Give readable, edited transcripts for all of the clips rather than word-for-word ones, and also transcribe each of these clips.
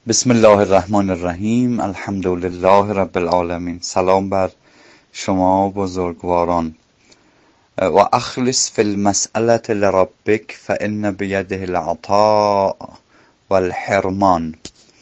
بسم الله الرحمن الرحیم. الحمد لله رب العالمین. سلام بر شما بزرگواران. و اخلص فی المسألة لربک فإن بیده العطاء والحرمان.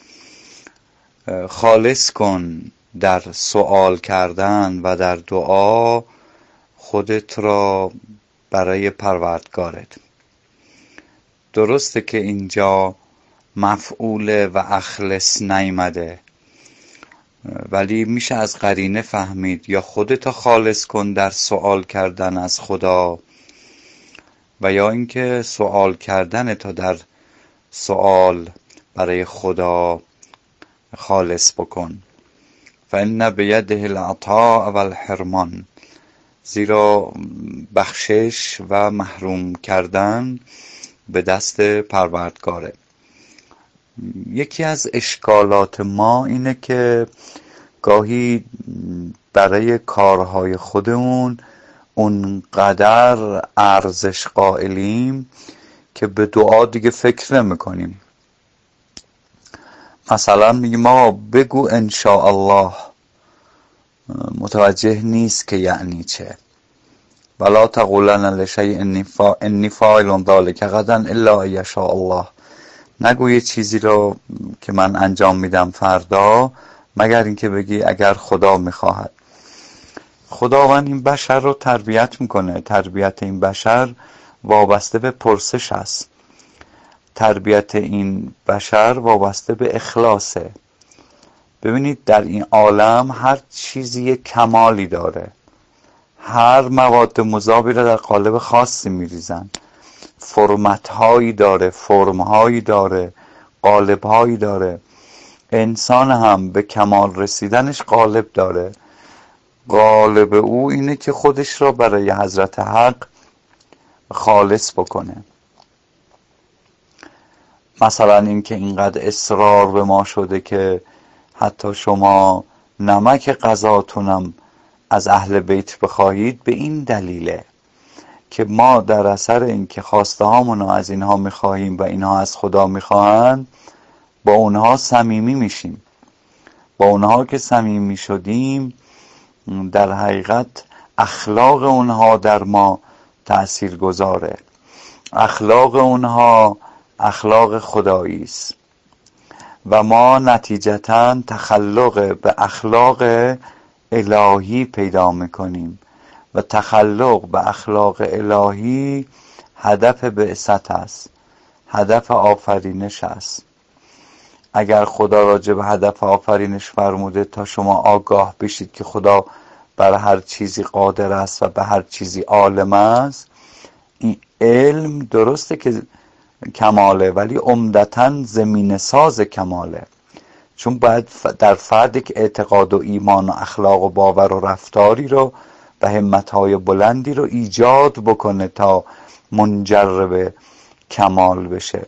خالص کن در سؤال کردن و در دعا خودت را برای پروردگارت. درسته که اینجا مفعول و اخلص نیامده، ولی میشه از قرینه فهمید یا خودت خالص کن در سوال کردن از خدا و یا اینکه سوال کردن تا در سوال برای خدا خالص بکن. فإن بیده العطاء والحرمان، زیرا بخشش و محروم کردن به دست پروردگاره. یکی از اشکالات ما اینه که گاهی برای کارهای خودمون اونقدر ارزش قائلیم که به دعا دیگه فکر نمی کنیم. مثلا میگیم ما بگو انشاءالله، متوجه نیست که یعنی چه. ولا تقولن لشیء انی فاعل ذلک غدا الا ان یشاء الله. نگو یه چیزی رو که من انجام میدم فردا مگر اینکه بگی اگر خدا میخواهد. خداوند این بشر رو تربیت میکنه. تربیت این بشر وابسته به پرسش است. تربیت این بشر وابسته به اخلاصه. ببینید در این عالم هر چیزی یک کمالی داره. هر مواد مذابی رو در قالب خاصی میریزن. فرمت هایی داره، فرم هایی داره، قالب هایی داره. انسان هم به کمال رسیدنش قالب داره. قالب او اینه که خودش را برای حضرت حق خالص بکنه. مثلا این که اینقدر اصرار به ما شده که حتی شما نمک غذاتونم از اهل بیت بخواهید، به این دلیله که ما در اثر اینکه خواسته هامونو از اینها میخواهیم و اینها از خدا میخواهند با اونها صمیمی میشیم. با اونها که صمیمی شدیم در حقیقت اخلاق اونها در ما تأثیر گذاره. اخلاق اونها اخلاق خدایی است و ما نتیجتاً تخلق به اخلاق الهی پیدا میکنیم و تخلق به اخلاق الهی هدف بعثت است، هدف آفرینش است. اگر خدا راجع به هدف آفرینش فرموده تا شما آگاه بشید که خدا بر هر چیزی قادر است و به هر چیزی عالم است، این علم درسته که کماله ولی عمدتاً زمینه ساز کماله. چون باید در فرد که اعتقاد و ایمان و اخلاق و باور و رفتاری رو و همتهای بلندی رو ایجاد بکنه تا منجر به کمال بشه.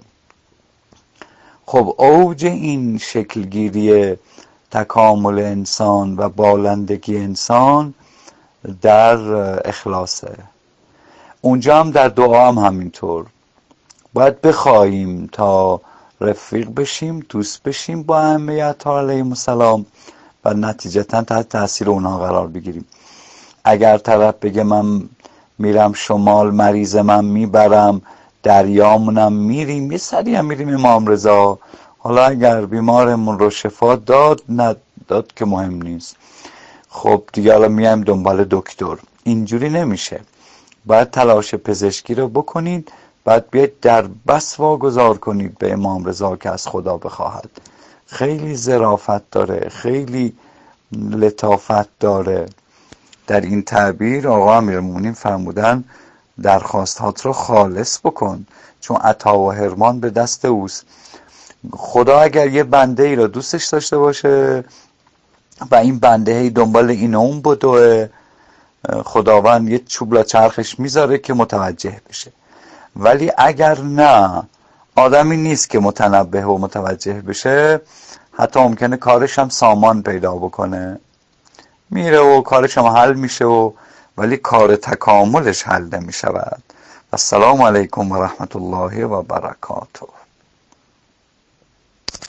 خب اوج این شکلگیری تکامل انسان و بالندگی انسان در اخلاصه. اونجا هم در دعا هم همینطور. باید بخواهیم تا رفیق بشیم، دوست بشیم با ائمه علیهم السلام و نتیجتا تحت تاثیر اونها قرار بگیریم. اگر طرف بگه من میرم شمال مریض من میبرم، دریامونم میریم، یه سری هم میریم امام رضا، حالا اگر بیمارمون رو شفا داد نداد که مهم نیست، خب دیگه حالا میایم دنبال دکتر. اینجوری نمیشه. باید تلاش پزشکی رو بکنید، بعد بیاید در بس واگذار کنید به امام رضا که از خدا بخواهد. خیلی ظرافت داره، خیلی لطافت داره در این تعبیر. آقا امیرالمومنین فرمودن درخواستات رو خالص بکن، چون عطا و حرمان به دست اوست. خدا اگر یه بنده ای رو دوستش داشته باشه و این بنده ای دنبال این و اون بدوه، خداوند یه چوب لا چرخش میذاره که متوجه بشه. ولی اگر نه، آدمی نیست که متنبه و متوجه بشه، حتی ممکنه کارش هم سامان پیدا بکنه، میره و کارش هم حل میشه ولی کار تکاملش حل نمیشود. السلام علیکم و رحمت الله و برکاته.